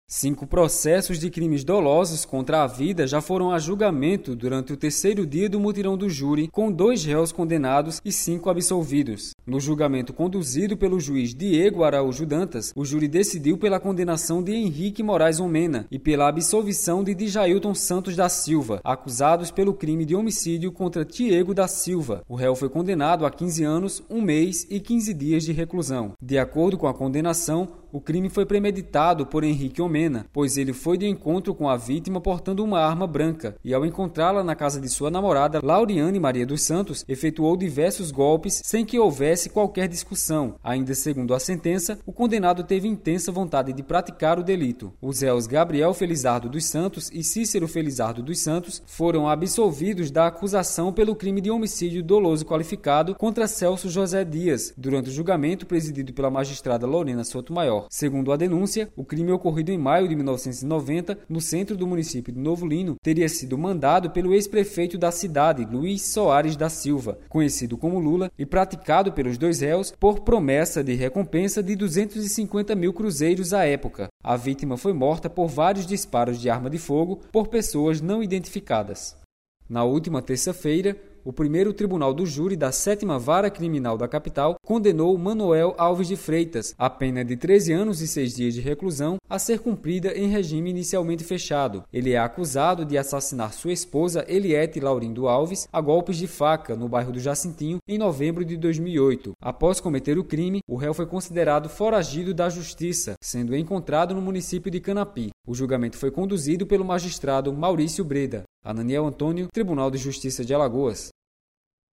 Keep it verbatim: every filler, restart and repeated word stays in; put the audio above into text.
Cinco processos de crimes dolosos contra a vida já foram a julgamento durante o terceiro dia do mutirão do júri, com dois réus condenados e cinco absolvidos. No julgamento conduzido pelo juiz Diego Araújo Dantas, o júri decidiu pela condenação de Henrique Moraes Omena e pela absolvição de Djailton Santos da Silva, acusados pelo crime de homicídio contra Tiago da Silva. O réu foi condenado a quinze anos, um mês e quinze dias de reclusão. De acordo com a condenação, o crime foi premeditado por Henrique Omena, pois ele foi de encontro com a vítima portando uma arma branca e, ao encontrá-la na casa de sua namorada, Lauriane Maria dos Santos, efetuou diversos golpes sem que houvesse qualquer discussão. Ainda segundo a sentença, o condenado teve intensa vontade de praticar o delito. Os réus Gabriel Felizardo dos Santos e Cícero Felizardo dos Santos foram absolvidos da acusação pelo crime de homicídio doloso qualificado contra Celso José Dias, durante o julgamento presidido pela magistrada Lorena Sotomayor. Segundo a denúncia, o crime ocorrido em maio de mil novecentos e noventa, no centro do município de Novo Lino, teria sido mandado pelo ex-prefeito da cidade, Luiz Soares da Silva, conhecido como Lula, e praticado pelos dois réus por promessa de recompensa de duzentos e cinquenta mil cruzeiros à época. A vítima foi morta por vários disparos de arma de fogo por pessoas não identificadas. Na última terça-feira, o primeiro tribunal do júri da sétima Vara Criminal da capital condenou Manoel Alves de Freitas a pena de treze anos e seis dias de reclusão a ser cumprida em regime inicialmente fechado. Ele é acusado de assassinar sua esposa Eliete Laurindo Alves a golpes de faca no bairro do Jacintinho em novembro de dois mil e oito. Após cometer o crime, o réu foi considerado foragido da justiça, sendo encontrado no município de Canapi. O julgamento foi conduzido pelo magistrado Maurício Breda. Ananiel Antônio, Tribunal de Justiça de Alagoas.